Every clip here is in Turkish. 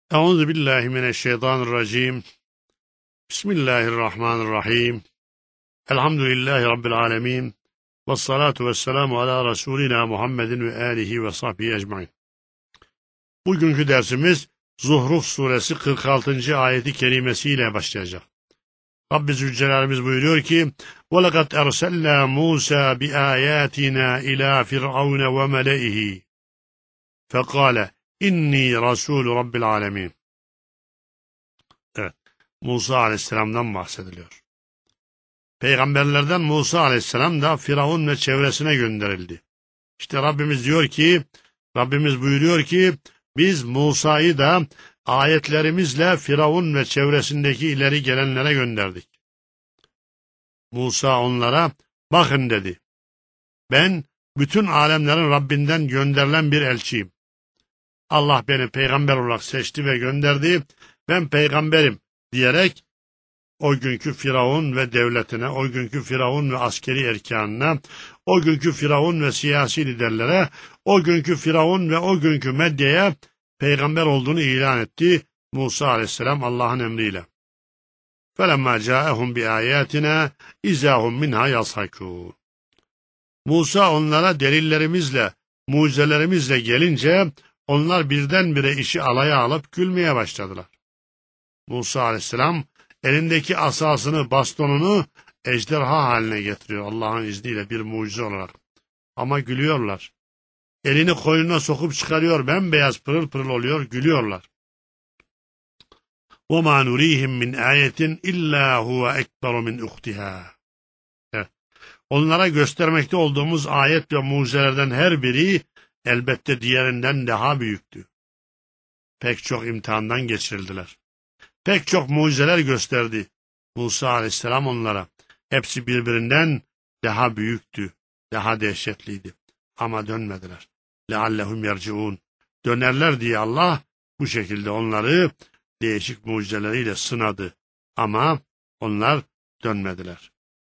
Euzu billahi mineşşeytanirracim. Bismillahirrahmanirrahim. Elhamdülillahi rabbil alamin. Ves salatu vesselamu ala Resulina Muhammedin ve alihi ve sahbihi ecmaîn. Bugünkü dersimiz Zuhruf suresi 46. ayeti kerimesiyle başlayacak. Rabbi Zülcelal'imiz buyuruyor ki: وَلَقَدْ اَرْسَلْنَا مُوسَى بِآيَاتِنَا إِلَى فِرْعَوْنَ وَمَلَئِهِ فَقَالَ İnni Rasul Rabbil Alemin. Evet, Musa Aleyhisselam'dan bahsediliyor. Peygamberlerden Musa Aleyhisselam da Firavun ve çevresine gönderildi. İşte Rabbimiz buyuruyor ki biz Musa'yı da ayetlerimizle Firavun ve çevresindeki ileri gelenlere gönderdik. Musa onlara bakın dedi. Ben bütün alemlerin Rabbinden gönderilen bir elçiyim. Allah beni peygamber olarak seçti ve gönderdi. Ben peygamberim diyerek o günkü Firavun ve devletine, o günkü Firavun ve askeri erkanına, o günkü Firavun ve siyasi liderlere, o günkü Firavun ve o günkü medyaya peygamber olduğunu ilan etti Musa Aleyhisselam Allah'ın emriyle. فَلَمَّا جَاءَهُمْ بِآيَاتِنَا اِذَا هُمْ مِنْهَا يَضْحَكُونَ. Musa onlara delillerimizle, mucizelerimizle gelince onlar birdenbire işi alaya alıp gülmeye başladılar. Musa Aleyhisselam elindeki asasını, bastonunu ejderha haline getiriyor Allah'ın izniyle bir mucize olarak. Ama gülüyorlar. Elini koynuna sokup çıkarıyor, bembeyaz pırıl pırıl oluyor, gülüyorlar. وَمَا نُرِيهِمْ مِنْ آيَةٍ اِلَّا هُوَ اَكْبَرُ مِنْ اُخْتِهَا. Onlara göstermekte olduğumuz ayet ve mucizelerden her biri elbette diğerinden daha büyüktü. Pek çok imtihandan geçirildiler. Pek çok mucizeler gösterdi Musa Aleyhisselam onlara. Hepsi birbirinden daha büyüktü, daha dehşetliydi. Ama dönmediler. لَعَلَّهُمْ يَرْجِعُونَ. Dönerler diye Allah bu şekilde onları değişik mucizeleriyle sınadı. Ama onlar dönmediler.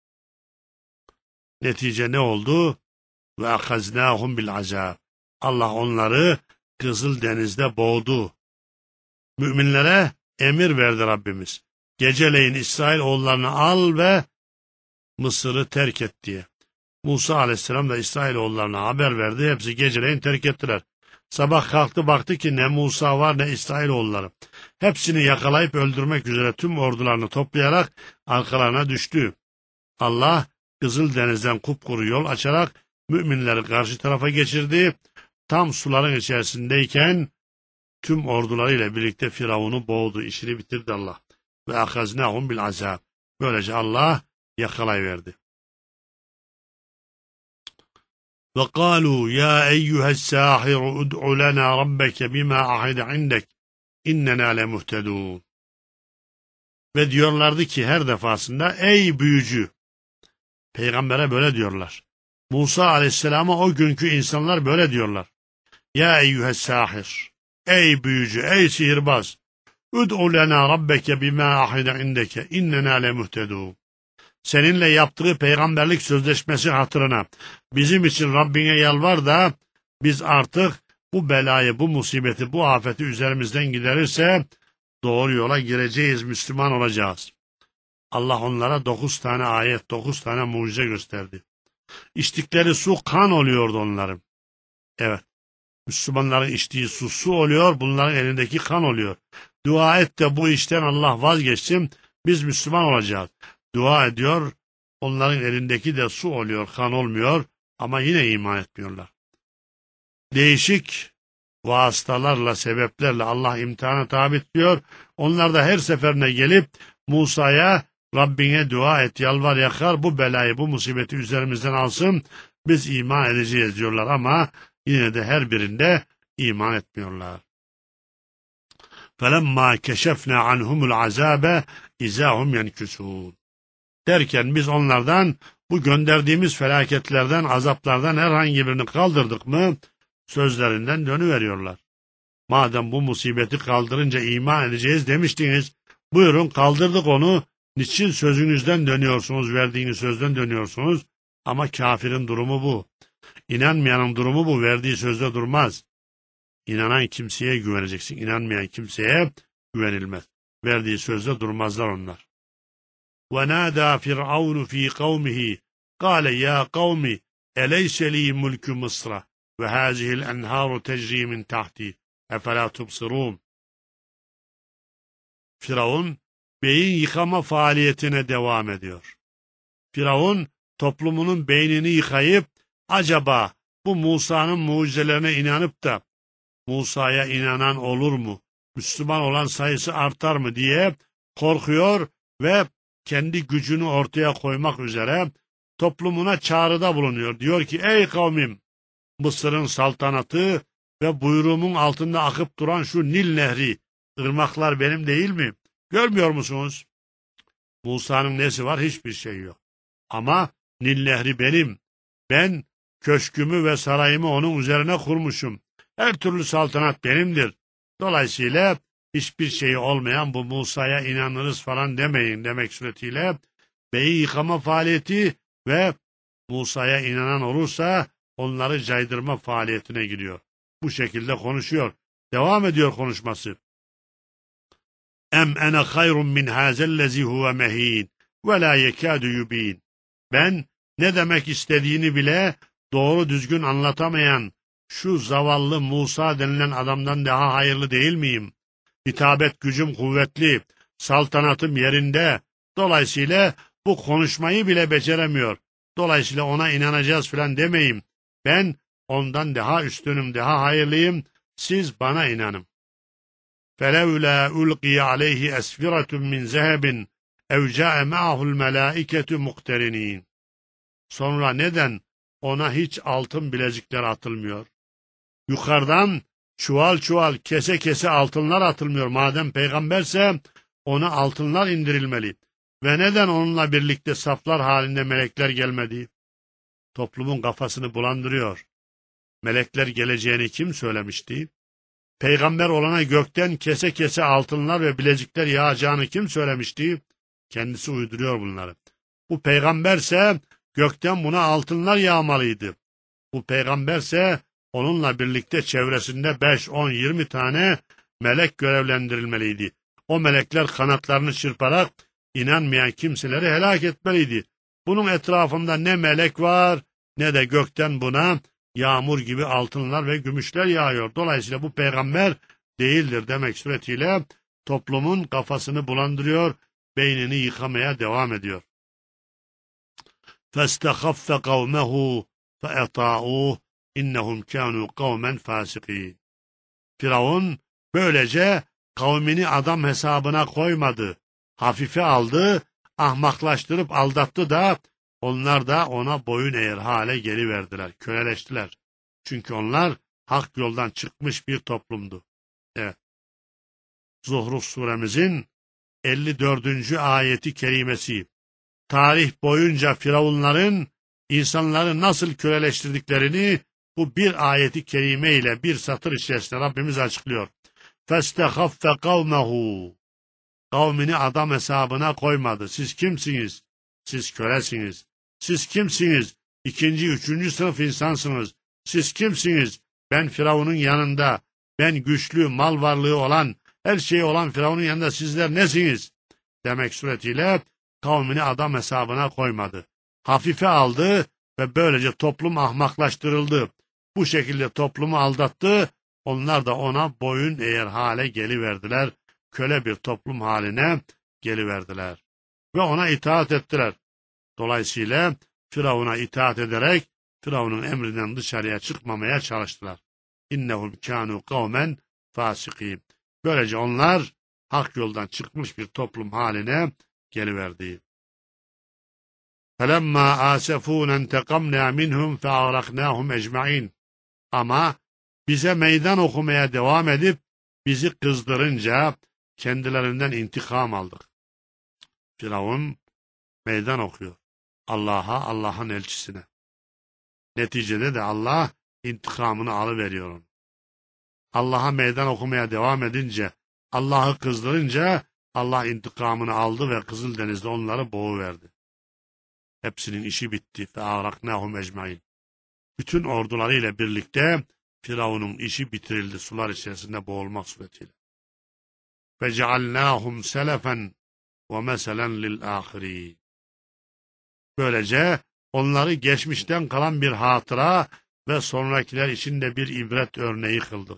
Netice ne oldu? وَاَخَزْنَاهُمْ بِالْعَذَابِ. Allah onları Kızıl Deniz'de boğdu. Müminlere emir verdi Rabbimiz. Geceleyin İsrailoğullarını al ve Mısır'ı terk et diye. Musa Aleyhisselam da İsrailoğullarına haber verdi. Hepsi geceleyin terk ettiler. Sabah kalktı baktı ki ne Musa var ne İsrailoğulları. Hepsini yakalayıp öldürmek üzere tüm ordularını toplayarak arkalarına düştü. Allah Kızıl Deniz'den kupkuru yol açarak müminleri karşı tarafa geçirdi. Tam suların içerisindeyken tüm ordularıyla birlikte Firavun'u boğdu, işini bitirdi Allah. Ve akaznahum bil azab. Böylece Allah yakalayıverdi. Ve kalu ya eyyuhes sahiru ud'u lana rabbeke bima ahide indek innena lemuhtedun. Ve diyorlardı ki her defasında ey büyücü. Peygambere böyle diyorlar. Musa Aleyhisselam'a o günkü insanlar böyle diyorlar. Ya eyyuhes sahir. Ey büyücü, ey sihirbaz. Ud'u lena rabbeke bima ahide indeke innena lemuhtedun. Seninle yaptığı peygamberlik sözleşmesi hatırına bizim için Rabbine yalvar da biz artık bu belayı, bu musibeti, bu afeti üzerimizden giderirse doğru yola gireceğiz, Müslüman olacağız. Allah onlara 9 tane ayet, 9 tane mucize gösterdi. İçtikleri su kan oluyordu onların. Evet. Müslümanların içtiği su oluyor, bunların elindeki kan oluyor. Dua et de bu işten Allah vazgeçsin, biz Müslüman olacağız. Dua ediyor, onların elindeki de su oluyor, kan olmuyor ama yine iman etmiyorlar. Değişik vasıtalarla, sebeplerle Allah imtihana tabi tutuyor. Onlar da her seferine gelip Musa'ya Rabbine dua et, yalvar yakar, bu belayı, bu musibeti üzerimizden alsın, biz iman edeceğiz diyorlar ama yine de her birinde iman etmiyorlar. فَلَمَّا كَشَفْنَا عَنْهُمُ الْعَذَابَ اِذَا هُمْ يَنْكُسُونَ. Derken biz onlardan bu gönderdiğimiz felaketlerden, azaplardan herhangi birini kaldırdık mı sözlerinden dönüveriyorlar. Madem bu musibeti kaldırınca iman edeceğiz demiştiniz, buyurun kaldırdık onu, niçin sözünüzden dönüyorsunuz, verdiğiniz sözden dönüyorsunuz? Ama kafirin durumu bu. İnanmayanın durumu bu, verdiği sözde durmaz. İnanan kimseye güveneceksin. İnanmayan kimseye güvenilmez. Verdiği sözde durmazlar onlar. وَنَادَى فِرْعَوْنُ ف۪ي قَوْمِهِ قَالَ يَا قَوْمِ اَلَيْسَ لِي مُلْكُ مِصْرَ وَهَذِهِ الْاَنْهَارُ تَجْرِي مِنْ تَحْتِي اَفَلَا تُبْصِرُونَ. Firavun, beyin yıkama faaliyetine devam ediyor. Firavun, toplumunun beynini yıkayıp, acaba bu Musa'nın mucizelerine inanıp da, Musa'ya inanan olur mu, Müslüman olan sayısı artar mı diye korkuyor ve kendi gücünü ortaya koymak üzere toplumuna çağrıda bulunuyor. Diyor ki, ey kavmim, Mısır'ın saltanatı ve buyruğumun altında akıp duran şu Nil Nehri, ırmaklar benim değil mi? Görmüyor musunuz? Musa'nın nesi var? Hiçbir şey yok. Ama Nil Nehri benim. Ben köşkümü ve sarayımı onun üzerine kurmuşum. Her türlü saltanat benimdir. Dolayısıyla hiçbir şey olmayan bu Musa'ya inanırız falan demeyin demek suretiyle beyin yıkama faaliyeti ve Musa'ya inanan olursa onları caydırma faaliyetine giriyor. Bu şekilde konuşuyor. Devam ediyor konuşması. Em ene hayrun min hazellezi huve mehin ve la yekadu yubin. Ben ne demek istediğini bile doğru düzgün anlatamayan şu zavallı Musa denilen adamdan daha hayırlı değil miyim? Hitabet gücüm kuvvetli, saltanatım yerinde. Dolayısıyla bu konuşmayı bile beceremiyor. Dolayısıyla ona inanacağız falan demeyin. Ben ondan daha üstünüm, daha hayırlıyım. Siz bana inanın. فَلَوْلَا اُلْقِيَ عَلَيْهِ اَسْفِرَةٌ مِّنْ زَهَبٍ اَوْ جَاءَ مَعَهُ الْمَلَائِكَةُ مُقْتَرِنِينَ. Sonra neden ona hiç altın bilezikler atılmıyor? Yukarıdan çuval çuval, kese kese altınlar atılmıyor. Madem peygamberse ona altınlar indirilmeli. Ve neden onunla birlikte saflar halinde melekler gelmedi? Toplumun kafasını bulandırıyor. Melekler geleceğini kim söylemişti? Peygamber olana gökten kese kese altınlar ve bilezikler yağacağını kim söylemişti? Kendisi uyduruyor bunları. Bu peygamberse gökten buna altınlar yağmalıydı. Bu peygamberse onunla birlikte çevresinde 5, 10, 20 tane melek görevlendirilmeliydi. O melekler kanatlarını çırparak inanmayan kimseleri helak etmeliydi. Bunun etrafında ne melek var ne de gökten buna yağmur gibi altınlar ve gümüşler yağıyor. Dolayısıyla bu peygamber değildir demek suretiyle toplumun kafasını bulandırıyor, beynini yıkamaya devam ediyor. فَاسْتَخَفَّ قَوْمَهُ فَاَطَاعُوهُ اِنَّهُمْ كَانُوا قَوْمًا فَاسِقِينَ. Firavun böylece kavmini adam hesabına koymadı, hafife aldı, ahmaklaştırıp aldattı da onlar da ona boyun eğer hale geliverdiler, köleleştiler. Çünkü onlar hak yoldan çıkmış bir toplumdu. Evet. Zuhruf suremizin 54. ayeti kerimesi. Tarih boyunca firavunların insanları nasıl köleleştirdiklerini bu bir ayeti kerime ile bir satır içerisinde Rabbimiz açıklıyor. فَاسْتَخَفَّ قَوْمَهُ. Kavmini adam hesabına koymadı. Siz kimsiniz? Siz kölesiniz. Siz kimsiniz? İkinci, üçüncü sınıf insansınız. Siz kimsiniz? Ben Firavun'un yanında, ben güçlü, mal varlığı olan, her şeyi olan Firavun'un yanında sizler nesiniz? Demek suretiyle kavmini adam hesabına koymadı. Hafife aldı ve böylece toplum ahmaklaştırıldı. Bu şekilde toplumu aldattı, onlar da ona boyun eğer hale geliverdiler, köle bir toplum haline geliverdiler. Ve ona itaat ettiler. Dolayısıyla Firavun'a itaat ederek Firavun'un emrinden dışarıya çıkmamaya çalıştılar. İnnehum kânû kavmen fâsikîn. Böylece onlar hak yoldan çıkmış bir toplum haline geliverdi. فَلَمَّا آسَفُونَ انْتَقَمْنَا مِنْهُمْ فَاَغْرَقْنَاهُمْ اَجْمَعِينَ. Ama bize meydan okumaya devam edip bizi kızdırınca kendilerinden intikam aldık. Firavun meydan okuyor. Allah'a, Allah'ın elçisine. Neticede de Allah intikamını alıveriyor onu. Allah'a meydan okumaya devam edince, Allah'ı kızdırınca Allah intikamını aldı ve Kızıldeniz'de onları boğuverdi. Hepsinin işi bitti. فَاَغْرَقْنَاهُمْ اَجْمَعِينَ. Bütün ordularıyla birlikte Firavun'un işi bitirildi sular içerisinde boğulmak suretiyle. فَجَعَلْنَاهُمْ سَلَفًا وَمَسَلًا لِلْآخِرِينَ. Böylece onları geçmişten kalan bir hatıra ve sonrakiler için de bir ibret örneği kıldık.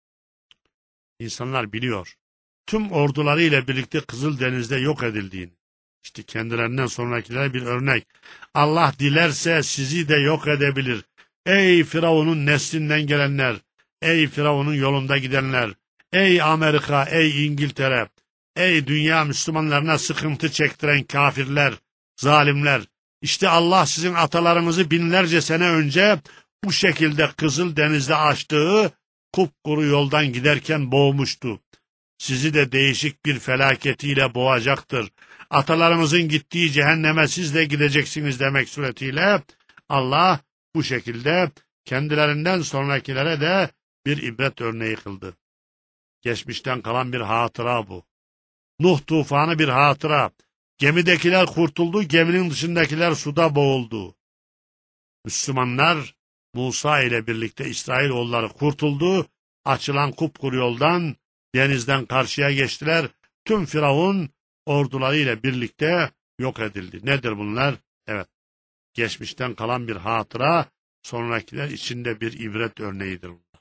İnsanlar biliyor, tüm ordularıyla birlikte Kızıldeniz'de yok edildiğini. İşte kendilerinden sonrakilere bir örnek. Allah dilerse sizi de yok edebilir. Ey Firavun'un neslinden gelenler, ey Firavun'un yolunda gidenler, ey Amerika, ey İngiltere, ey dünya Müslümanlarına sıkıntı çektiren kafirler, zalimler. İşte Allah sizin atalarınızı binlerce sene önce bu şekilde Kızıldeniz'de açtığı kupkuru yoldan giderken boğmuştu. Sizi de değişik bir felaketiyle boğacaktır. Atalarımızın gittiği cehenneme siz de gideceksiniz demek suretiyle Allah bu şekilde kendilerinden sonrakilere de bir ibret örneği kıldı. Geçmişten kalan bir hatıra bu. Nuh tufanı bir hatıra. Gemidekiler kurtuldu, geminin dışındakiler suda boğuldu. Müslümanlar Musa ile birlikte İsrailoğulları kurtuldu, açılan kupkuru yoldan denizden karşıya geçtiler. Tüm Firavun ordularıyla birlikte yok edildi. Nedir bunlar? Evet, geçmişten kalan bir hatıra, sonrakiler içinde bir ibret örneğidir bunlar.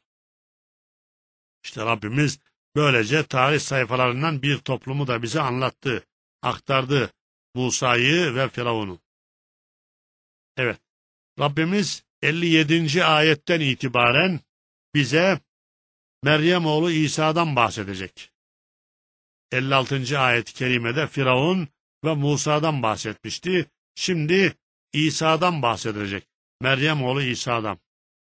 İşte Rabbimiz böylece tarih sayfalarından bir toplumu da bize anlattı, aktardı, Musa'yı ve Firavun'u. Evet, Rabbimiz 57. ayetten itibaren bize Meryem oğlu İsa'dan bahsedecek. 56. ayet-i kerimede Firavun ve Musa'dan bahsetmişti. Şimdi İsa'dan bahsedecek. Meryem oğlu İsa'dan.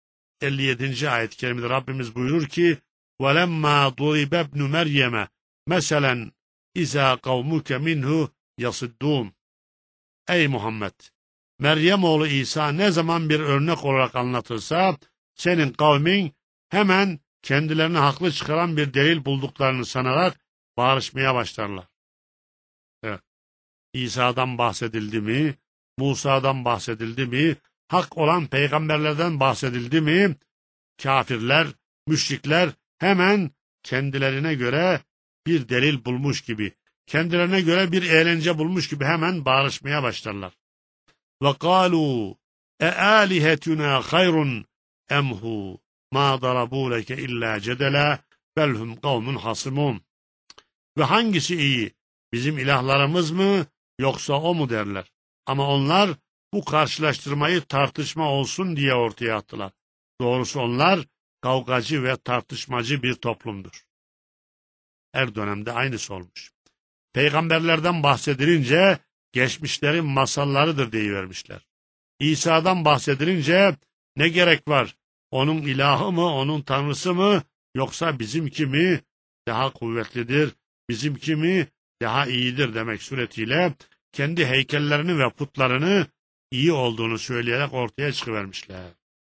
57. ayet-i kerimede Rabbimiz buyurur ki وَلَمَّا ضُرِبَ ابْنُ مَرْيَمَ مَسَلًا اِذَا قَوْمُكَ مِنْهُ يَصِدُّونَ. Ey Muhammed! Meryem oğlu İsa ne zaman bir örnek olarak anlatılsa, senin kavmin hemen kendilerini haklı çıkaran bir delil bulduklarını sanarak bağırışmaya başlarlar. Evet. İsa'dan bahsedildi mi, Musa'dan bahsedildi mi, hak olan peygamberlerden bahsedildi mi, kafirler, müşrikler hemen kendilerine göre bir delil bulmuş gibi, kendilerine göre bir eğlence bulmuş gibi hemen bağırışmaya başlarlar. وَقَالُوا اَآلِهَتُنَا خَيْرٌ اَمْهُ مَا ضَرَبُوا لَكَ اِلَّا جَدَلًا بَلْ هُمْ قَوْمٌ حَصِمُونَ. Ve hangisi iyi? Bizim ilahlarımız mı yoksa o mu derler. Ama onlar bu karşılaştırmayı tartışma olsun diye ortaya attılar. Doğrusu onlar kavgacı ve tartışmacı bir toplumdur. Her dönemde aynısı olmuş. Peygamberlerden bahsedilince geçmişlerin masallarıdır deyivermişler. İsa'dan bahsedilince ne gerek var? Onun ilahı mı, onun tanrısı mı, yoksa bizimki mi daha kuvvetlidir, bizimki mi daha iyidir demek suretiyle kendi heykellerini ve putlarını iyi olduğunu söyleyerek ortaya çıkıvermişler.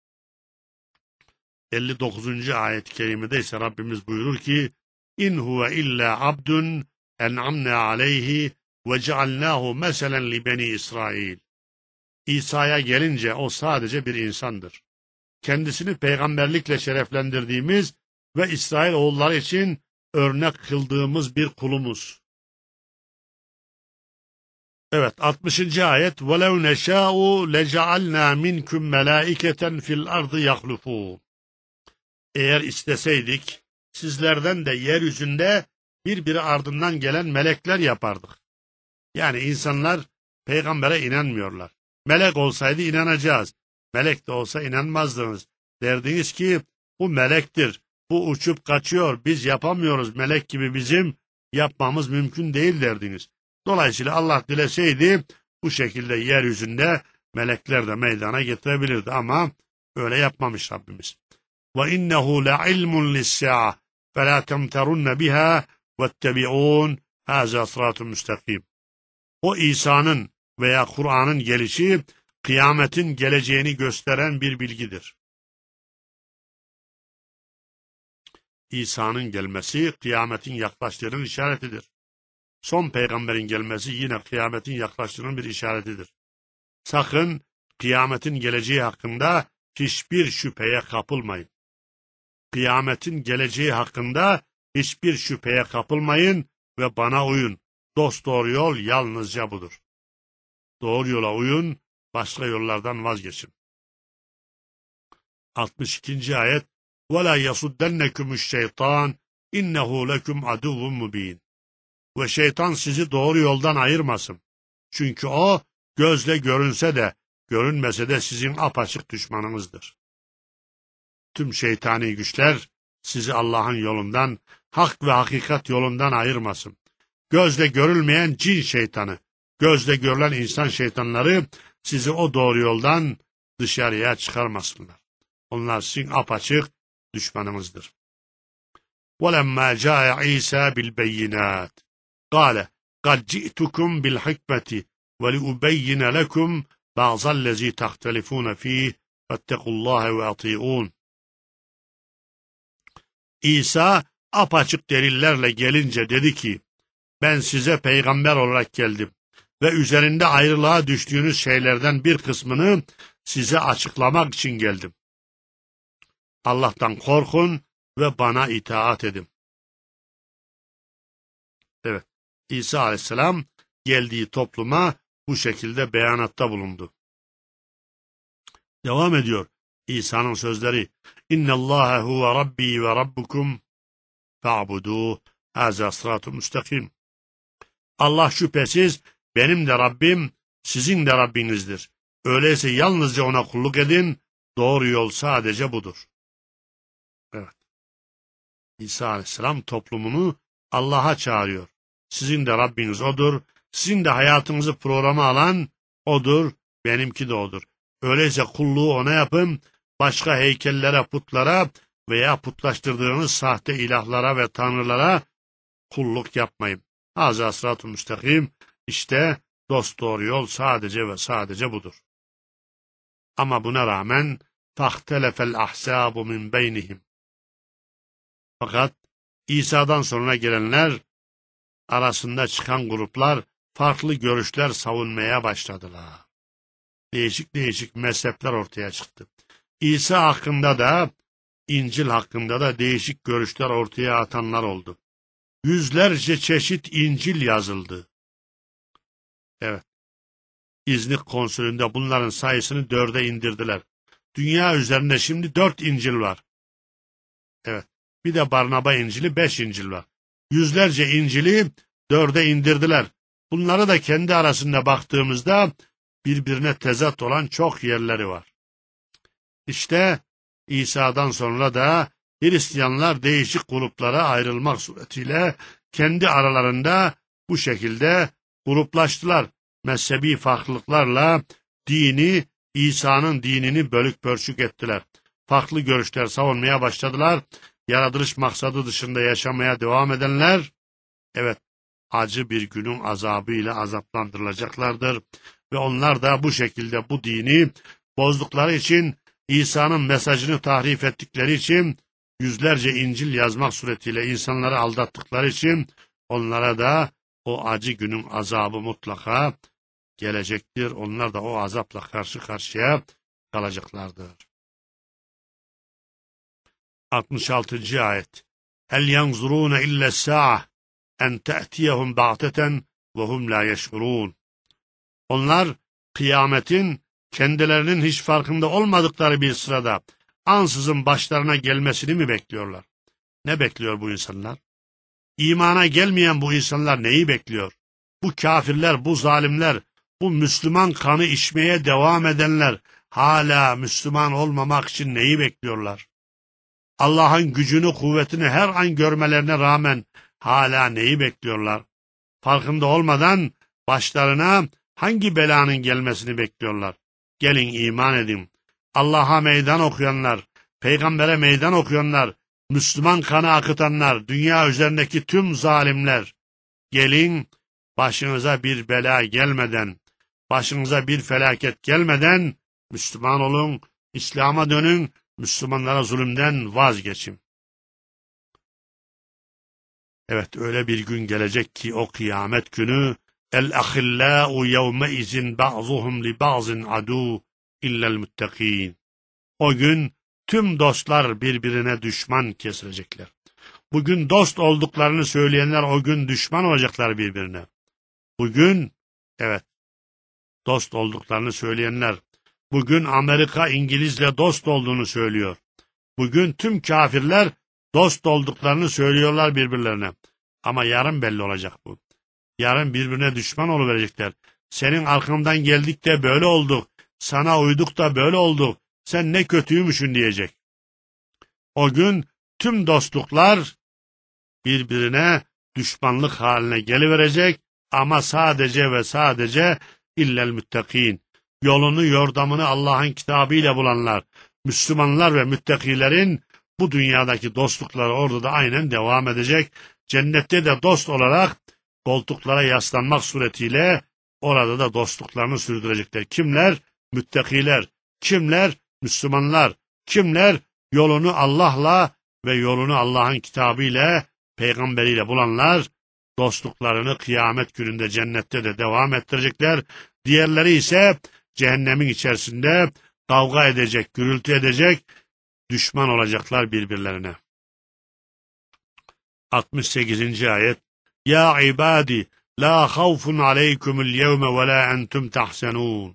59. ayet-i kerimede ise Rabbimiz buyurur ki İn huve illa abdun en'amna aleyhi ve cealnahu meselen li beni İsrail. İsa'ya gelince o sadece bir insandır. Kendisini peygamberlikle şereflendirdiğimiz ve İsrail oğulları için örnek kıldığımız bir kulumuz. Evet, 60. ayet وَلَوْ نَشَاءُ لَجَعَلْنَا مِنْكُمْ مَلَائِكَةً فِي الْأَرْضِ يَخْلُفُونَ. Eğer isteseydik sizlerden de yeryüzünde birbiri ardından gelen melekler yapardık. Yani insanlar peygambere inanmıyorlar. Melek olsaydı inanacağız. Melek de olsa inanmazdınız. Derdiniz ki bu melektir. Bu uçup kaçıyor. Biz yapamıyoruz. Melek gibi bizim yapmamız mümkün değil derdiniz. Dolayısıyla Allah dileseydi bu şekilde yeryüzünde melekler de meydana getirebilirdi ama öyle yapmamış Rabbimiz. وَاِنَّهُ لَعِلْمٌ لِلسَّاعَةِ فَلَا تَمْتَرُنَّ بِهَا وَاتَّبِعُونَ هَذَا صِرَاطٌ مُسْتَقِيمٌ. O İsa'nın veya Kur'an'ın gelişi kıyametin geleceğini gösteren bir bilgidir. İsa'nın gelmesi kıyametin yaklaştığının işaretidir. Son peygamberin gelmesi yine kıyametin yaklaştığının bir işaretidir. Sakın kıyametin geleceği hakkında hiçbir şüpheye kapılmayın. Kıyametin geleceği hakkında hiçbir şüpheye kapılmayın ve bana uyun. Dosdoğru yol yalnızca budur. Doğru yola uyun, başka yollardan vazgeçin. 62. ayet وَلَا يَصُدَّنَّكُمُ الشَّيْطَانِ اِنَّهُ لَكُمْ عَدُوٌ مُب۪ينٌ. Ve şeytan sizi doğru yoldan ayırmasın. Çünkü o gözle görünse de görünmese de sizin apaçık düşmanınızdır. Tüm şeytani güçler sizi Allah'ın yolundan, hak ve hakikat yolundan ayırmasın. Gözle görülmeyen cin şeytanı, gözle görülen insan şeytanları sizi o doğru yoldan dışarıya çıkarmasınlar. Onlar sizin apaçık düşmanınızdır. وَلَمَّا جَاءَ عِيسَى بِالْبَيِّنَاتِ قَالَ قَدْ جِئْتُكُمْ بِالْحِكْمَةِ وَلِأُبَيِّنَ لَكُمْ بَعْضَ الَّذ۪ي تَخْتَلِفُونَ ف۪يهِ فَاتَّقُوا اللّٰهَ وَاطِيعُونَ. İsa apaçık delillerle gelince dedi ki, ben size peygamber olarak geldim ve üzerinde ayrılığa düştüğünüz şeylerden bir kısmını size açıklamak için geldim. Allah'tan korkun ve bana itaat edin. Evet, İsa aleyhisselam geldiği topluma bu şekilde beyanatta bulundu. Devam ediyor İsa'nın sözleri. İnnallâhe huve rabbi ve rabbukum fa'buduh. Hâzâ sıratun müstakim. Allah şüphesiz benim de Rabbim, sizin de Rabbinizdir. Öyleyse yalnızca ona kulluk edin, doğru yol sadece budur. Evet. İsa aleyhisselam toplumunu Allah'a çağırıyor. Sizin de Rabbiniz O'dur, sizin de hayatınızı programa alan O'dur, benimki de O'dur. Öyleyse kulluğu O'na yapın, başka heykellere, putlara veya putlaştırdığınız sahte ilahlara ve tanrılara kulluk yapmayın. Hâzâ sıratun müstakim. İşte dosdoğru yol sadece ve sadece budur. Ama buna rağmen فَاخْتَلَفَ الْأَحْسَابُ مِنْ بَيْنِهِمْ. Fakat İsa'dan sonra gelenler arasında çıkan gruplar farklı görüşler savunmaya başladılar. Değişik değişik mezhepler ortaya çıktı. İsa hakkında da, İncil hakkında da değişik görüşler ortaya atanlar oldu. Yüzlerce çeşit İncil yazıldı. Evet. İznik konsülünde bunların sayısını 4'e indirdiler. Dünya üzerinde şimdi 4 İncil var. Evet. Bir de Barnaba İncil'i 5 İncil var. Yüzlerce İncil'i 4'e indirdiler. Bunları da kendi arasında baktığımızda birbirine tezat olan çok yerleri var. İşte İsa'dan sonra da Hristiyanlar değişik gruplara ayrılmak suretiyle kendi aralarında bu şekilde gruplaştılar. Mezhebi farklılıklarla İsa'nın dinini bölük pörçük ettiler. Farklı görüşler savunmaya başladılar. Yaratılış maksadı dışında yaşamaya devam edenler, evet, acı bir günün azabıyla azaplandırılacaklardır. Ve onlar da bu şekilde bu dini bozdukları için, İsa'nın mesajını tahrif ettikleri için, yüzlerce İncil yazmak suretiyle insanları aldattıkları için, onlara da o acı günün azabı mutlaka gelecektir. Onlar da o azapla karşı karşıya kalacaklardır. 66. ayet. Hel yanzuruna illa sa'a en te'tiyehum ba'teten ve hum la yeş'urun. Onlar kıyametin kendilerinin hiç farkında olmadıkları bir sırada ansızın başlarına gelmesini mi bekliyorlar? Ne bekliyor bu insanlar? İmana gelmeyen bu insanlar neyi bekliyor? Bu kafirler, bu zalimler, bu Müslüman kanı içmeye devam edenler hala Müslüman olmamak için neyi bekliyorlar? Allah'ın gücünü, kuvvetini her an görmelerine rağmen hala neyi bekliyorlar? Farkında olmadan başlarına hangi belanın gelmesini bekliyorlar? Gelin iman edin. Allah'a meydan okuyanlar, peygambere meydan okuyanlar, Müslüman kanı akıtanlar, dünya üzerindeki tüm zalimler, gelin başınıza bir bela gelmeden, başınıza bir felaket gelmeden Müslüman olun, İslam'a dönün, Müslümanlara zulümden vazgeçin. Evet, öyle bir gün gelecek ki o kıyamet günü el-ahillâ'u yevmeizin ba'zuhum li ba'zin adû illel muttaqîn. O gün tüm dostlar birbirine düşman kesilecekler. Bugün dost olduklarını söyleyenler o gün düşman olacaklar birbirine. Bugün, evet, dost olduklarını söyleyenler, bugün Amerika İngilizle dost olduğunu söylüyor. Bugün tüm kafirler dost olduklarını söylüyorlar birbirlerine. Ama yarın belli olacak bu. Yarın birbirine düşman oluverecekler. Senin arkamdan geldik de böyle olduk. Sana uyduk da böyle olduk. Sen ne kötüymüşsün diyecek. O gün tüm dostluklar birbirine düşmanlık haline geliverecek ama sadece ve sadece illel müttakîn. Yolunu yordamını Allah'ın kitabıyla bulanlar, Müslümanlar ve müttakilerin bu dünyadaki dostlukları orada da aynen devam edecek. Cennette de dost olarak koltuklara yaslanmak suretiyle orada da dostluklarını sürdürecekler. Kimler? Müttakiler. Kimler? Müslümanlar. Kimler? Yolunu Allah'la ve yolunu Allah'ın kitabıyla, peygamberiyle bulanlar dostluklarını kıyamet gününde cennette de devam ettirecekler. Diğerleri ise cehennemin içerisinde kavga edecek, gürültü edecek, düşman olacaklar birbirlerine. 68. ayet. Ya ibadi la havfun aleykumul yevme ve la entum tahsenun.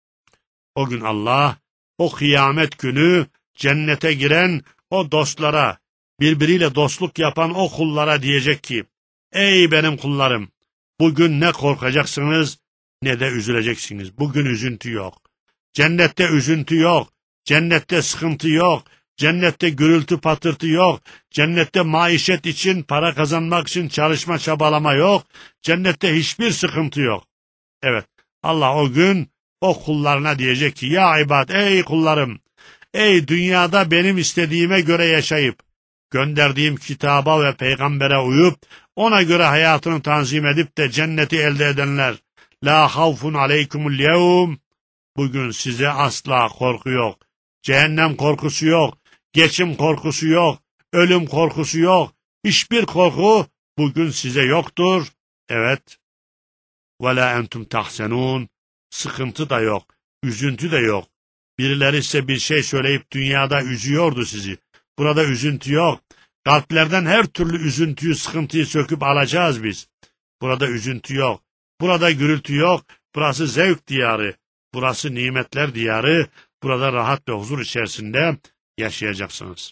O gün Allah, o kıyamet günü cennete giren o dostlara, birbiriyle dostluk yapan o kullara diyecek ki, ey benim kullarım, bugün ne korkacaksınız ne de üzüleceksiniz. Bugün üzüntü yok. Cennette üzüntü yok. Cennette sıkıntı yok. Cennette gürültü patırtı yok. Cennette maişet için, para kazanmak için çalışma çabalama yok. Cennette hiçbir sıkıntı yok. Evet, Allah o gün o kullarına diyecek ki, ya ibad, ey kullarım, ey dünyada benim istediğime göre yaşayıp, gönderdiğim kitaba ve peygambere uyup, ona göre hayatını tanzim edip de cenneti elde edenler, la havfun aleykumul yevm, bugün size asla korku yok, cehennem korkusu yok, geçim korkusu yok, ölüm korkusu yok, hiçbir korku bugün size yoktur. Evet, ve la entum tahsenun, sıkıntı da yok, üzüntü de yok. Birileri ise bir şey söyleyip dünyada üzüyordu sizi. Burada üzüntü yok. Kalplerden her türlü üzüntüyü, sıkıntıyı söküp alacağız biz. Burada üzüntü yok. Burada gürültü yok. Burası zevk diyarı. Burası nimetler diyarı. Burada rahat ve huzur içerisinde yaşayacaksınız.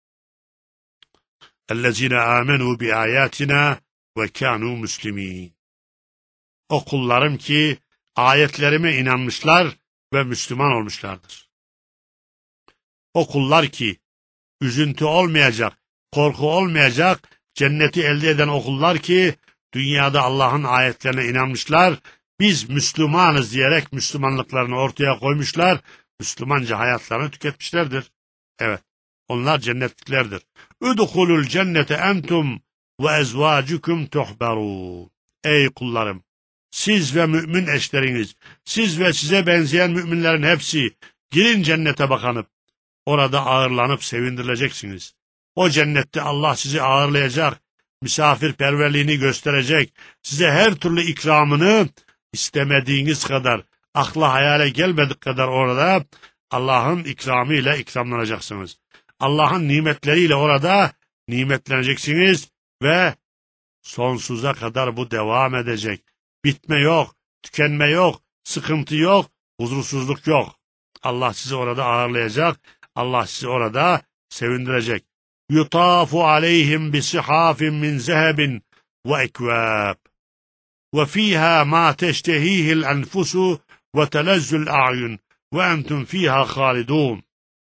اَلَّذِينَ آمَنُوا بِآيَاتِنَا وَكَانُوا مُسْلِمِينَ. O kullarım ki ayetlerime inanmışlar ve Müslüman olmuşlardır. O kullar ki üzüntü olmayacak, korku olmayacak, cenneti elde eden o kullar ki dünyada Allah'ın ayetlerine inanmışlar, biz Müslümanız diyerek Müslümanlıklarını ortaya koymuşlar, Müslümanca hayatlarını tüketmişlerdir. Evet, onlar cennetliklerdir. Udhulul cennete entum ve ezvacukum tuhberun. Ey kullarım, siz ve mümin eşleriniz, siz ve size benzeyen müminlerin hepsi girin cennete bakanıp, orada ağırlanıp sevindirileceksiniz. O cennette Allah sizi ağırlayacak, misafirperverliğini gösterecek, size her türlü ikramını istemediğiniz kadar, akla hayale gelmedik kadar orada Allah'ın ikramıyla ikramlanacaksınız. Allah'ın nimetleriyle orada nimetleneceksiniz ve sonsuza kadar bu devam edecek. Bitme yok, tükenme yok, sıkıntı yok, huzursuzluk yok. Allah sizi orada ağırlayacak, Allah sizi orada sevindirecek. Yutafu aleyhim bisihafin min zehebin ve ekvab. Ve fiha ma teştehihil enfusu ve telezzül a'yun ve entum fiha halidun.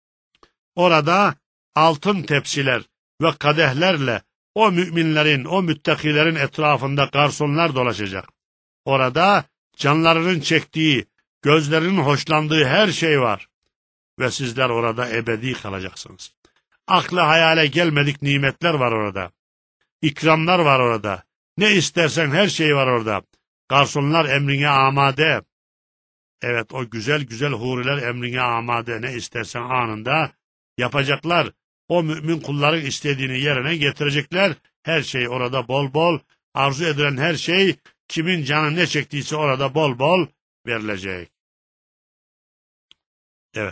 Orada altın tepsiler ve kadehlerle o müminlerin, o müttakilerin etrafında garsonlar dolaşacak. Orada canlarının çektiği, gözlerinin hoşlandığı her şey var. Ve sizler orada ebedi kalacaksınız. Akla hayale gelmedik nimetler var orada. İkramlar var orada. Ne istersen her şey var orada. Garsonlar emrine amade. Evet, o güzel güzel huriler emrine amade. Ne istersen anında yapacaklar. O mümin kulların istediğini yerine getirecekler. Her şey orada bol bol. Arzu edilen her şey, kimin canı ne çektiyse orada bol bol verilecek. Evet.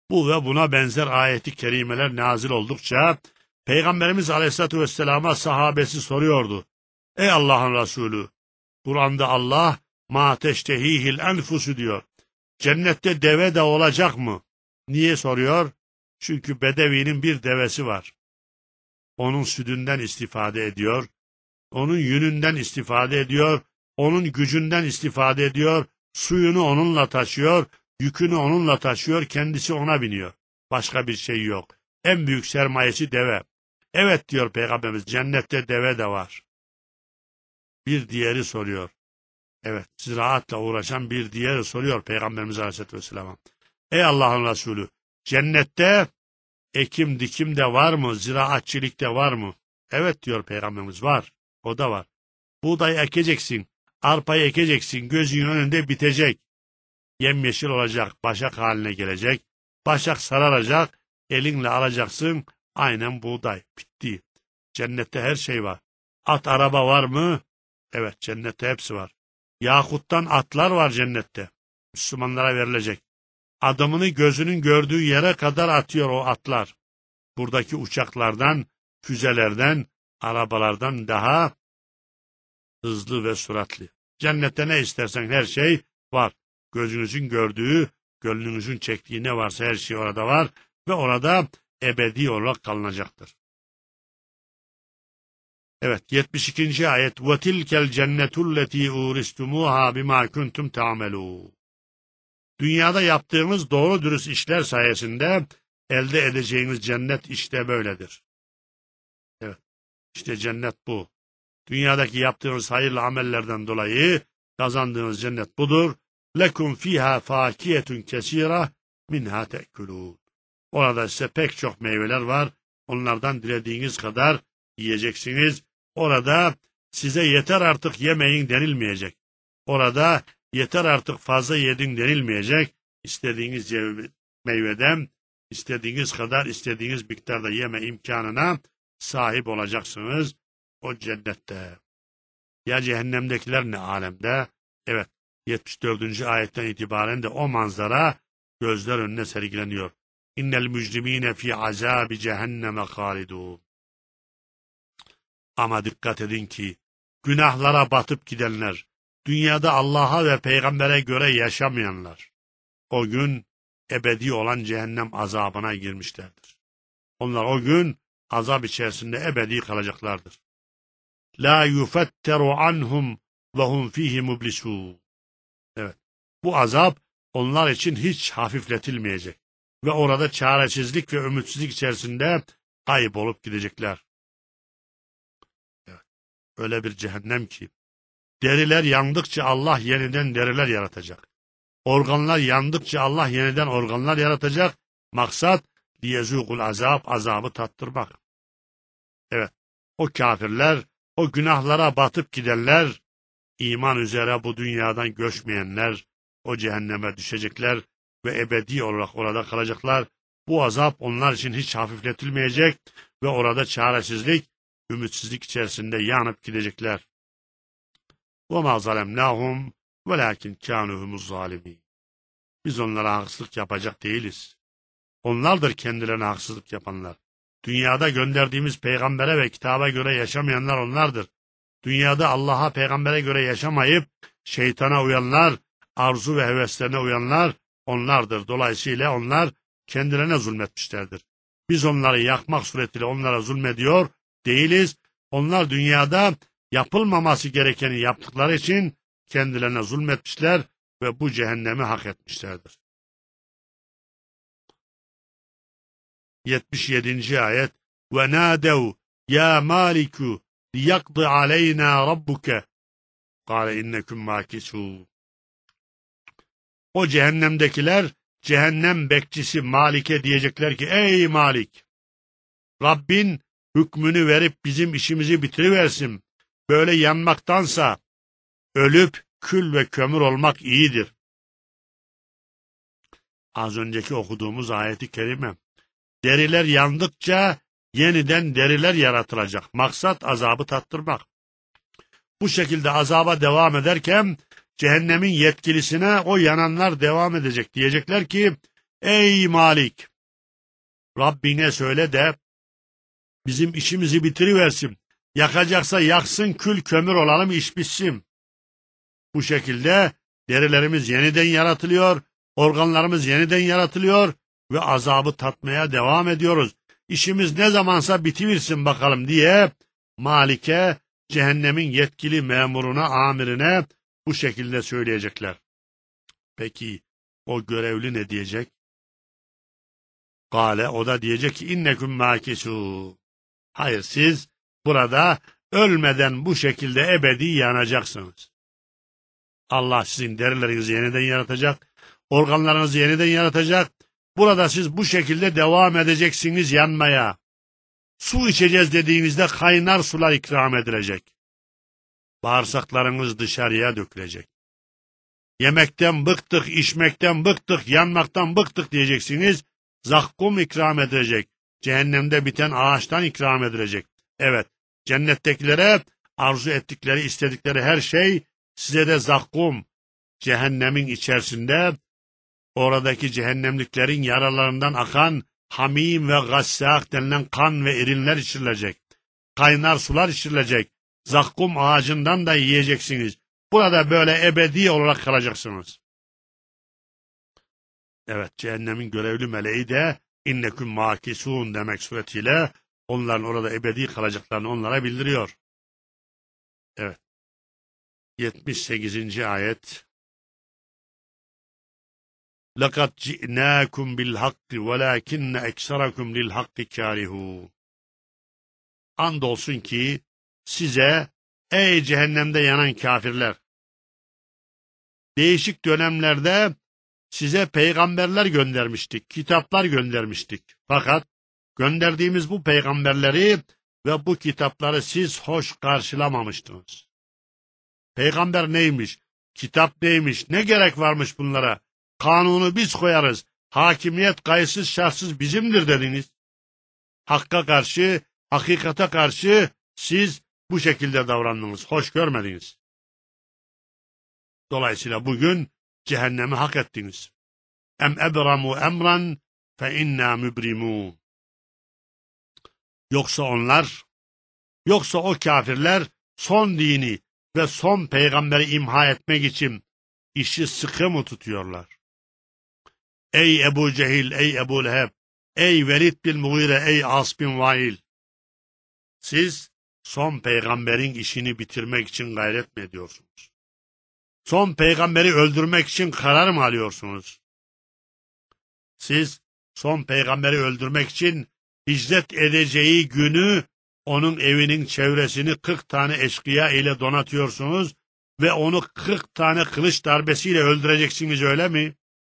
Bu ve buna benzer ayeti kerimeler nazil oldukça Peygamberimiz Aleyhisselatü Vesselam'a sahabesi soruyordu. Ey Allah'ın Resulü, Kur'an'da Allah ma teştehihil enfusu diyor. Cennette deve de olacak mı? Niye soruyor? Çünkü Bedevi'nin bir devesi var. Onun sütünden istifade ediyor, onun yününden istifade ediyor, onun gücünden istifade ediyor, suyunu onunla taşıyor, yükünü onunla taşıyor, kendisi ona biniyor. Başka bir şey yok. En büyük sermayesi deve. Evet diyor Peygamberimiz, cennette deve de var. Bir diğeri soruyor. Evet, ziraatla uğraşan bir diğeri soruyor Peygamberimiz Aleyhisselatü Vesselam'a. Ey Allah'ın Resulü, cennette ekim dikim de var mı, ziraatçilik de var mı? Evet diyor Peygamberimiz, var. O da var. Buğdayı ekeceksin, arpayı ekeceksin, gözünün önünde bitecek. Yemyeşil olacak, başak haline gelecek. Başak sararacak, elinle alacaksın, aynen buğday, bitti. Cennette her şey var. At araba var mı? Evet, cennette hepsi var. Yakuttan atlar var cennette. Müslümanlara verilecek. Adamını gözünün gördüğü yere kadar atıyor o atlar. Buradaki uçaklardan, füzelerden, arabalardan daha hızlı ve süratli. Cennette ne istersen her şey var. Gözünüzün gördüğü, gönlünüzün çektiği ne varsa her şey orada var ve orada ebedi olarak kalınacaktır. Evet, 72. ayet. وَتِلْكَ الْجَنَّةُ الَّتِي اُورِسْتُمُوهَا بِمَا كُنْتُمْ تَعْمَلُونَ. Dünyada yaptığınız doğru dürüst işler sayesinde elde edeceğiniz cennet işte böyledir. Evet, işte cennet bu. Dünyadaki yaptığınız hayırlı amellerden dolayı kazandığınız cennet budur. لَكُمْ فِيهَا فَاكِيَةٌ كَسِيرَةٌ مِنْهَا تَأْكُلُونَ. Orada size pek çok meyveler var. Onlardan dilediğiniz kadar yiyeceksiniz. Orada size yeter artık yemeyin denilmeyecek. Orada yeter artık fazla yedin denilmeyecek. İstediğiniz meyveden istediğiniz kadar istediğiniz miktarda yeme imkanına sahip olacaksınız o cennette. Ya cehennemdekiler ne alemde? Evet, 74. ayetten itibaren de o manzara gözler önüne sergileniyor. İnnel mücrimine fi azabi cehenneme halidun. Ama dikkat edin ki günahlara batıp gidenler, dünyada Allah'a ve peygambere göre yaşamayanlar, o gün ebedi olan cehennem azabına girmişlerdir. Onlar o gün azap içerisinde ebedi kalacaklardır. La yufetteru anhum ve hum fihi mublisun. Evet, bu azap onlar için hiç hafifletilmeyecek ve orada çaresizlik ve ümitsizlik içerisinde kaybolup gidecekler. Evet, öyle bir cehennem ki deriler yandıkça Allah yeniden deriler yaratacak. Organlar yandıkça Allah yeniden organlar yaratacak. Maksat liyezûkul azab, azabı tattırmak. Evet, o kafirler, o günahlara batıp gidenler, iman üzere bu dünyadan göçmeyenler, o cehenneme düşecekler ve ebedi olarak orada kalacaklar. Bu azap onlar için hiç hafifletilmeyecek ve orada çaresizlik, ümitsizlik içerisinde yanıp gidecekler. وَمَا ظَلَمْنَاهُمْ وَلَاكِنْ كَانُوا هُمُ الظَّالِمِينَ. Biz onlara haksızlık yapacak değiliz. Onlardır kendilerine haksızlık yapanlar. Dünyada gönderdiğimiz peygambere ve kitaba göre yaşamayanlar onlardır. Dünyada Allah'a, peygambere göre yaşamayıp şeytana uyanlar, arzu ve heveslerine uyanlar onlardır. Dolayısıyla onlar kendilerine zulmetmişlerdir. Biz onları yakmak suretiyle onlara zulmediyor değiliz. Onlar dünyada yapılmaması gerekeni yaptıkları için kendilerine zulmetmişler ve bu cehennemi hak etmişlerdir. 77. ayet. Ve nâdev ya maliku liyakdı aleyna rabbuke kâle inneküm mâkisûn. O cehennemdekiler cehennem bekçisi Malik'e diyecekler ki ey Malik, Rabbin hükmünü verip bizim işimizi bitiriversin. Böyle yanmaktansa ölüp kül ve kömür olmak iyidir. Az önceki okuduğumuz ayeti kerime. Deriler yandıkça yeniden deriler yaratılacak. Maksat azabı tattırmak. Bu şekilde azaba devam ederken cehennemin yetkilisine o yananlar devam edecek. Diyecekler ki Ey Malik! Rabbine söyle de bizim işimizi bitiriversin. Yakacaksa yaksın, kül kömür olalım, iş bitsin. Bu şekilde derilerimiz yeniden yaratılıyor, organlarımız yeniden yaratılıyor ve azabı tatmaya devam ediyoruz. İşimiz ne zamansa bitivirsin bakalım diye Malik'e, cehennemin yetkili memuruna, amirine bu şekilde söyleyecekler. Peki o görevli ne diyecek? Kale, o da diyecek ki inneküm mâkisû. Hayır, siz burada ölmeden bu şekilde ebedi yanacaksınız. Allah sizin derilerinizi yeniden yaratacak, organlarınızı yeniden yaratacak. Burada siz bu şekilde devam edeceksiniz yanmaya. Su içeceğiz dediğinizde kaynar sular ikram edilecek. Bağırsaklarınız dışarıya dökülecek. Yemekten bıktık, içmekten bıktık, yanmaktan bıktık diyeceksiniz. Zakkum ikram edilecek. Cehennemde biten ağaçtan ikram edilecek. Evet, cennettekilere arzu ettikleri, istedikleri her şey, size de zakkum, cehennemin içerisinde, oradaki cehennemliklerin yaralarından akan hamim ve gassâk denilen kan ve irinler içirilecek. Kaynar sular içirilecek. Zakkum ağacından da yiyeceksiniz. Burada böyle ebedi olarak kalacaksınız. Evet, cehennemin görevli meleği de inneküm mâkisûn demek suretiyle onların orada ebedi kalacaklarını onlara bildiriyor. Evet. 78. ayet. لَقَدْ جِئْنَاكُمْ بِالْحَقِّ وَلَاكِنَّ اَكْسَرَكُمْ لِلْحَقِّ كَارِهُونَ. Andolsun ki size, ey cehennemde yanan kafirler, değişik dönemlerde size peygamberler göndermiştik, kitaplar göndermiştik. Fakat gönderdiğimiz bu peygamberleri ve bu kitapları siz hoş karşılamamıştınız. Peygamber neymiş? Kitap neymiş? Ne gerek varmış bunlara? Kanunu biz koyarız. Hakimiyet kayıtsız şartsız bizimdir dediniz. Hakka karşı, hakikate karşı siz bu şekilde davrandınız. Hoş görmediniz. Dolayısıyla bugün cehennemi hak ettiniz. Em ebramu emran fe inna mübrimûn. Yoksa o kafirler son dini ve son peygamberi imha etmek için işi sıkı mı tutuyorlar? Ey Ebu Cehil, ey Ebu Leheb, ey Velid bin Mughire, ey As bin Vail. Siz son peygamberin işini bitirmek için gayret mi ediyorsunuz? Son peygamberi öldürmek için karar mı alıyorsunuz? Siz son peygamberi öldürmek için hicret edeceği günü onun evinin çevresini 40 tane eşkıya ile donatıyorsunuz ve onu 40 tane kılıç darbesiyle öldüreceksiniz, öyle mi?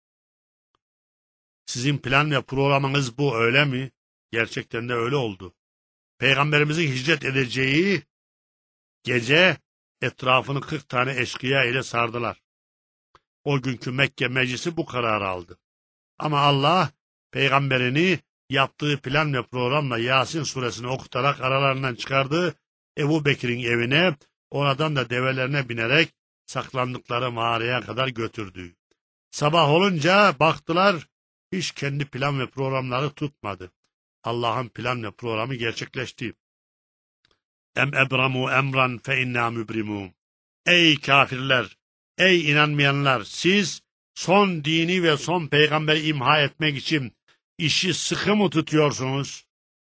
Sizin plan ve programınız bu, öyle mi? Gerçekten de öyle oldu. Peygamberimizin hicret edeceği gece etrafını 40 tane eşkıya ile sardılar. O günkü Mekke meclisi bu kararı aldı. Ama Allah peygamberini yaptığı plan ve programla Yasin suresini okutarak aralarından çıkardı. Ebu Bekir'in evine, oradan da develerine binerek saklandıkları mağaraya kadar götürdü. Sabah olunca baktılar, hiç kendi plan ve programları tutmadı. Allah'ın plan ve programı gerçekleşti. Em ebramu emran fe inna mübrimûn. Ey kafirler, ey inanmayanlar, siz son dini ve son peygamberi imha etmek için işi sıkı mı tutuyorsunuz?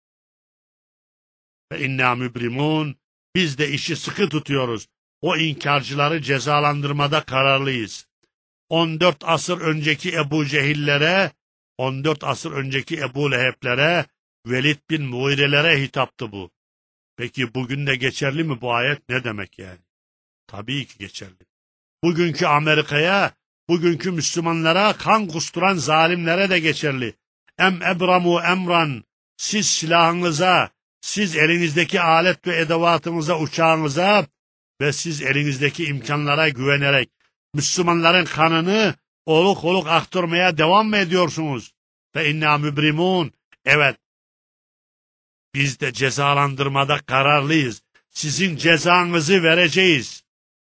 Fe inna mübrimûn. Biz de işi sıkı tutuyoruz. O inkarcıları cezalandırmada kararlıyız. 14 asır önceki Ebu Cehillere, 14 asır önceki Ebu Leheblere, Velid bin Mughire'lere hitaptı bu. Peki bugün de geçerli mi bu ayet? Ne demek yani? Tabii ki geçerli. Bugünkü Amerika'ya, bugünkü Müslümanlara, kan kusturan zalimlere de geçerli. Em ebramu emran. Siz silahınıza, siz elinizdeki alet ve edevatınıza, uçağınıza ve siz elinizdeki imkanlara güvenerek Müslümanların kanını oluk oluk aktarmaya devam mı ediyorsunuz? Ve inna mübrimun. Evet, biz de cezalandırmada kararlıyız. Sizin cezanızı vereceğiz.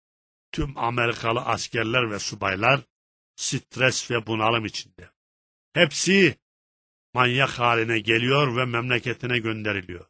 Tüm Amerikalı askerler ve subaylar stres ve bunalım içinde. hepsi manyak haline geliyor ve memleketine gönderiliyor.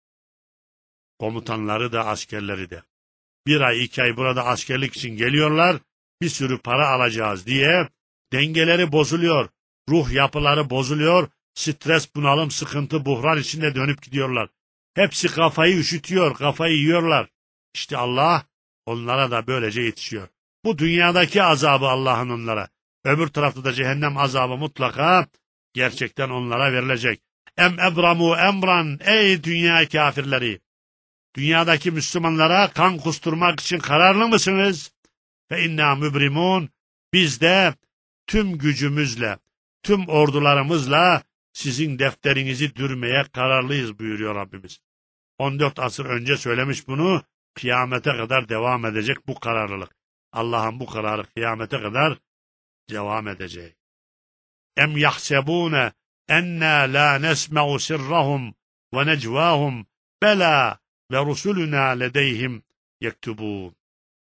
Komutanları da askerleri de. 1 ay 2 ay burada askerlik için geliyorlar, bir sürü para alacağız diye dengeleri bozuluyor, ruh yapıları bozuluyor, stres, bunalım, sıkıntı, buhran içinde dönüp gidiyorlar. Hepsi kafayı üşütüyor, kafayı yiyorlar. İşte Allah onlara da böylece yetişiyor. Bu dünyadaki azabı Allah'ın onlara. Öbür tarafta da cehennem azabı mutlaka gerçekten onlara verilecek. Ebramu emran, ey dünya kafirleri! Dünyadaki Müslümanlara kan kusturmak için kararlı mısınız? Ve inna mübrimun, biz de tüm gücümüzle, tüm ordularımızla sizin defterinizi dürmeye kararlıyız buyuruyor Rabbimiz. 14 asır önce söylemiş bunu, kıyamete kadar devam edecek bu kararlılık. Allah'ın bu kararı kıyamete kadar devam edecek. Em yahsebune enna la nesma'u sirrahum ve necvahum bela ve rusuluna ledeyhim yektubun.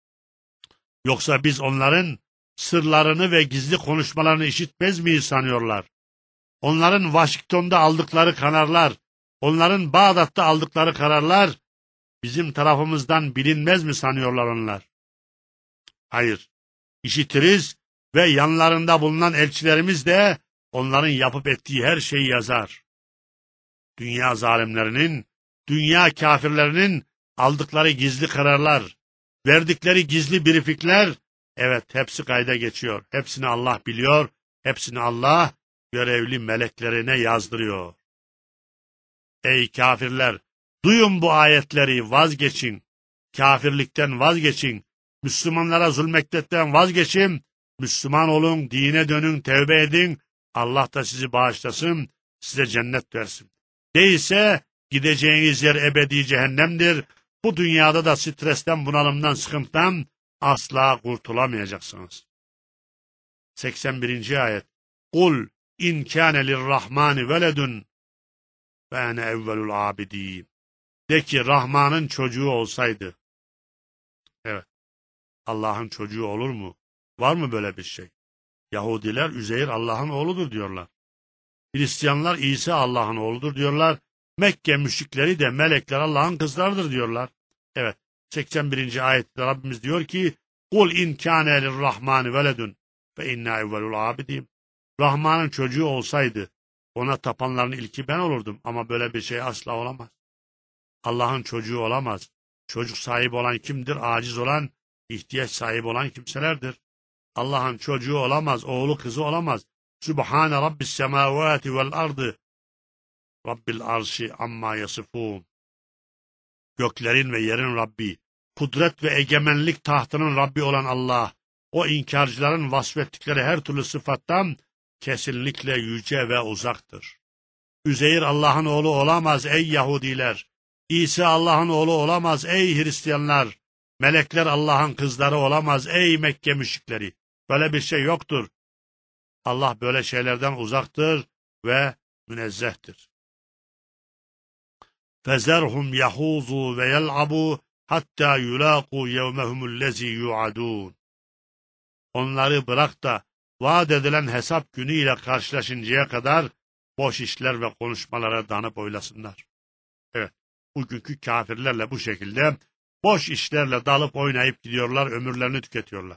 Yoksa biz onların sırlarını ve gizli konuşmalarını işitmez miyiz sanıyorlar? Onların Washington'da aldıkları kararlar, onların Bağdat'ta aldıkları kararlar bizim tarafımızdan bilinmez mi sanıyorlar onlar? Hayır, işitiriz ve yanlarında bulunan elçilerimiz de onların yapıp ettiği her şeyi yazar. Dünya zalimlerinin, dünya kafirlerinin aldıkları gizli kararlar, verdikleri gizli briefingler, evet hepsi kayda geçiyor. Hepsini Allah biliyor, hepsini Allah görevli meleklerine yazdırıyor. Ey kafirler! Duyun bu ayetleri, vazgeçin. Kafirlikten vazgeçin. Müslümanlara zulmetmekten vazgeçin. Müslüman olun, dine dönün, tevbe edin. Allah da sizi bağışlasın, size cennet versin. Değilse gideceğiniz yer ebedi cehennemdir. Bu dünyada da stresten, bunalımdan, sıkıntıdan asla kurtulamayacaksınız. 81. ayet. Kul in kâne lirrahmani veledun ve ene evvelul abidîn. De ki Rahman'ın çocuğu olsaydı. Evet. Allah'ın çocuğu olur mu? Var mı böyle bir şey? Yahudiler Üzeyr Allah'ın oğludur diyorlar. Hristiyanlar İsa Allah'ın oğludur diyorlar. Mekke müşrikleri de melekler Allah'ın kızlarıdır diyorlar. Evet. 81. ayette Rabbimiz diyor ki Kul in kâne lirrahmani veledun fe inna evvelul abidîn. Rahman'ın çocuğu olsaydı ona tapanların ilki ben olurdum ama böyle bir şey asla olamaz. Allah'ın çocuğu olamaz. Çocuk sahibi olan kimdir? Aciz olan, ihtiyaç sahibi olan kimselerdir. Allah'ın çocuğu olamaz, oğlu kızı olamaz. Sübhane Rabbis semavati vel ardı. Rabbil arşi amma yasifun. Göklerin ve yerin Rabbi, kudret ve egemenlik tahtının Rabbi olan Allah, o inkarcıların vasfettikleri her türlü sıfattan kesinlikle yüce ve uzaktır. Üzeyr Allah'ın oğlu olamaz ey Yahudiler. İsa Allah'ın oğlu olamaz ey Hristiyanlar. Melekler Allah'ın kızları olamaz ey Mekke müşrikleri. Böyle bir şey yoktur. Allah böyle şeylerden uzaktır ve münezzehtir. Fezerhum yahuzu ve yel'abu hatta yulaqu yevmehumullezi yu'adun. Onları bırak da vaat edilen hesap günüyle karşılaşıncaya kadar boş işler ve konuşmalara danıp oylasınlar. Evet, bugünkü kafirlerle bu şekilde boş işlerle dalıp oynayıp gidiyorlar, ömürlerini tüketiyorlar.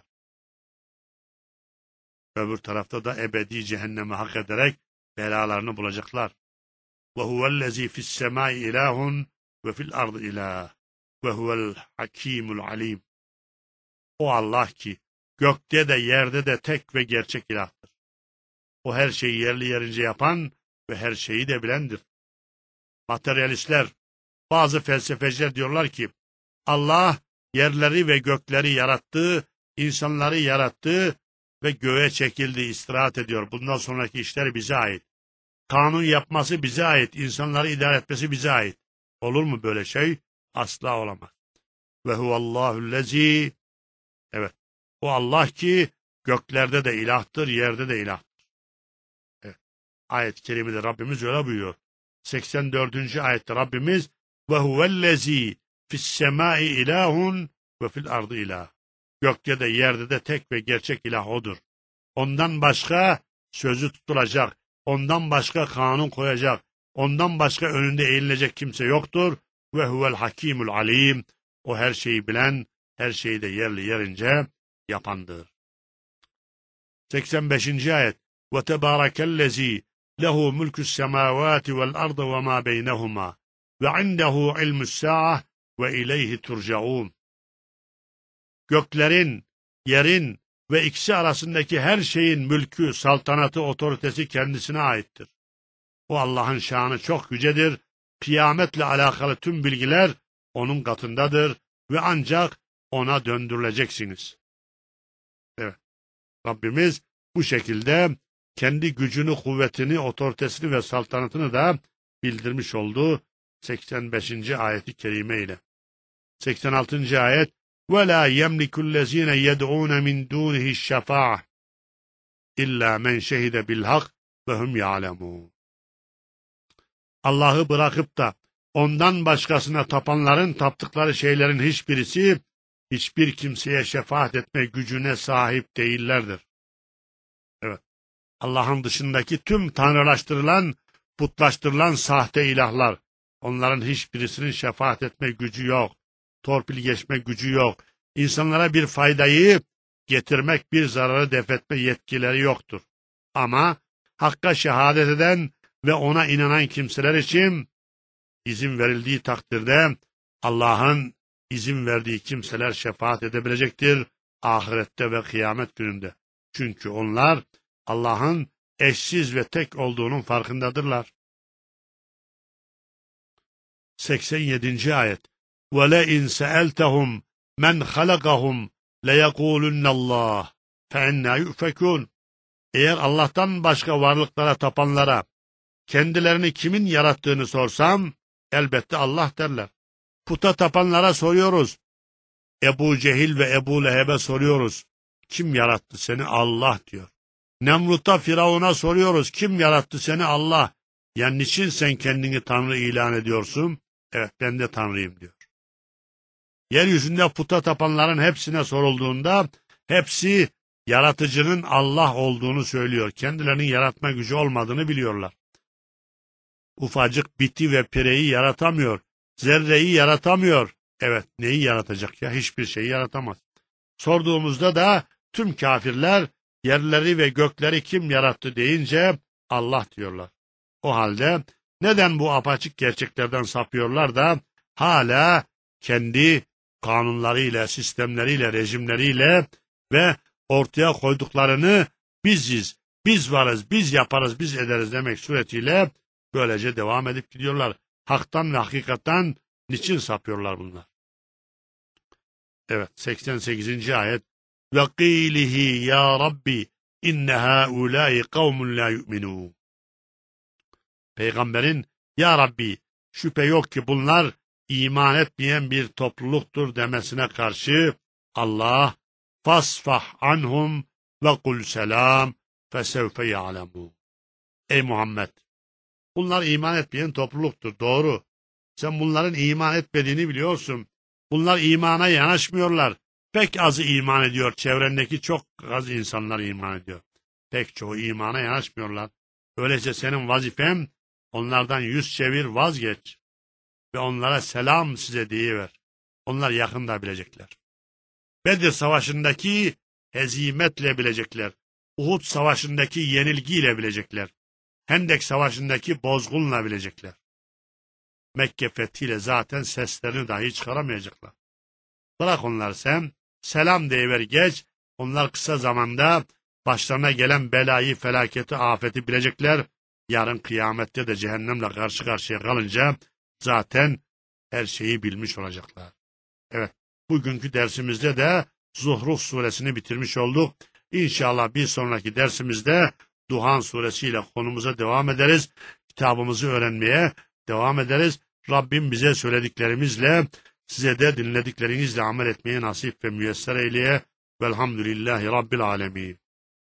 Öbür tarafta da ebedi cehennemi hak ederek belalarını bulacaklar. وَهُوَ الَّذ۪ي فِي السَّمَاءِ اِلَٰهٌ وَفِي الْأَرْضِ اِلَٰهٌ وَهُوَ الْحَك۪يمُ الْعَل۪يمُ. O Allah ki gökte de yerde de tek ve gerçek ilahtır. O her şeyi yerli yerince yapan ve her şeyi de bilendir. Materyalistler, bazı felsefeciler diyorlar ki Allah yerleri ve gökleri yarattı, insanları yarattı ve göğe çekildi, istirahat ediyor. Bundan sonraki işler bize ait. Kanun yapması bize ait, insanları idare etmesi bize ait. Olur mu böyle şey? Asla olamaz. Ve huvallahu'llezî. Evet. O Allah ki göklerde de ilahtır, yerde de ilahtır. Evet. Ayet-i kerimede Rabbimiz öyle buyuruyor. 84. ayette Rabbimiz ve huvellezî fissemâi ilâhun ve fil ardı ilah. Gökte de yerde de tek ve gerçek ilah odur. Ondan başka sözü tutulacak, ondan başka kanun koyacak, ondan başka önünde eğilecek kimse yoktur. Ve huvel hakimul alim. O her şeyi bilen, her şeyi de yerli yerince yapandır. 85. ayet. Ve tebârekellezî lehu mulkus semâvâti vel ardı ve mâ beynehumâ ve indehu ilmus sâah ve ileyhi turcaûn. Göklerin, yerin ve ikisi arasındaki her şeyin mülkü, saltanatı, otoritesi kendisine aittir. O Allah'ın şanı çok yücedir. Kıyametle alakalı tüm bilgiler onun katındadır ve ancak ona döndürüleceksiniz. Evet. Rabbimiz bu şekilde kendi gücünü, kuvvetini, otoritesini ve saltanatını da bildirmiş oldu 85. ayeti kerime ile. 86. ayet وَلَا يَمْلِكُ الَّذ۪ينَ يَدْعُونَ مِنْ دُونِهِ الشَّفَاعَةِ اِلَّا مَنْ شَهِدَ بِالْحَقِّ وَهُمْ يَعْلَمُونَ. Allah'ı bırakıp da ondan başkasına tapanların taptıkları şeylerin hiçbirisi, hiçbir kimseye şefaat etme gücüne sahip değillerdir. Evet. Allah'ın dışındaki tüm tanrılaştırılan, putlaştırılan sahte ilahlar, onların hiçbirisinin şefaat etme gücü yok. Torpil geçme gücü yok. İnsanlara bir faydayı getirmek, bir zararı defetme yetkileri yoktur. Ama Hakk'a şehadet eden ve ona inanan kimseler için izin verildiği takdirde Allah'ın izin verdiği kimseler şefaat edebilecektir ahirette ve kıyamet gününde. Çünkü onlar Allah'ın eşsiz ve tek olduğunun farkındadırlar. 87. ayet. وَلَئِنْ سَأَلْتَهُمْ مَنْ خَلَقَهُمْ لَيَقُولُنَّ اللّٰهِ فَاَنَّا يُؤْفَكُونَ. Eğer Allah'tan başka varlıklara tapanlara kendilerini kimin yarattığını sorsam, elbette Allah derler. Puta tapanlara soruyoruz. Ebu Cehil ve Ebu Leheb'e soruyoruz. Kim yarattı seni? Allah diyor. Nemrut'a, Firavun'a soruyoruz. Kim yarattı seni? Allah. Ya niçin sen kendini Tanrı ilan ediyorsun? Evet, ben de Tanrıyım diyor. Yeryüzünde puta tapanların hepsine sorulduğunda hepsi yaratıcının Allah olduğunu söylüyor. Kendilerinin yaratma gücü olmadığını biliyorlar. Ufacık biti ve pireyi yaratamıyor. Zerreyi yaratamıyor. Evet, neyi yaratacak ya? Hiçbir şeyi yaratamaz. Sorduğumuzda da tüm kafirler yerleri ve gökleri kim yarattı deyince Allah diyorlar. O halde neden bu apaçık gerçeklerden sapıyorlar da hala kendi kanunlarıyla, sistemleriyle, rejimleriyle ve ortaya koyduklarını biziz, biz varız, biz yaparız, biz ederiz demek suretiyle böylece devam edip gidiyorlar. Haktan ve hakikattan niçin sapıyorlar bunlar? Evet, 88. ayet. Ve qîlihi ya Rabbi inne hâulâi kavmun la yu'minûn. Peygamberin ya Rabbi şüphe yok ki bunlar iman etmeyen bir topluluktur demesine karşı Allah fasfah anhum ve kul selam fesevfe ya'lemûn. Ey Muhammed, bunlar iman etmeyen topluluktur, doğru. Sen bunların iman etmediğini biliyorsun. Bunlar imana yanaşmıyorlar. Pek azı iman ediyor. Çevrendeki çok az insanlar iman ediyor. Pek çoğu imana yanaşmıyorlar. Öyleyse senin vazifen onlardan yüz çevir, vazgeç. Ve onlara selam size deyiver. Onlar yakında bilecekler. Bedir Savaşı'ndaki hezimetle bilecekler. Uhud Savaşı'ndaki yenilgiyle bilecekler. Hendek Savaşı'ndaki bozgunla bilecekler. Mekke fethiyle zaten seslerini dahi çıkaramayacaklar. Bırak onları sen, selam deyiver geç, onlar kısa zamanda başlarına gelen belayı, felaketi, afeti bilecekler. Yarın kıyamette de cehennemle karşı karşıya kalınca zaten her şeyi bilmiş olacaklar. Evet, bugünkü dersimizde de Zuhruf suresini bitirmiş olduk. İnşallah bir sonraki dersimizde Duhan suresiyle konumuza devam ederiz. Kitabımızı öğrenmeye devam ederiz. Rabbim bize söylediklerimizle, size de dinlediklerinizle amel etmeye nasip ve müyesser eyleye. Velhamdülillahi Rabbil alemin.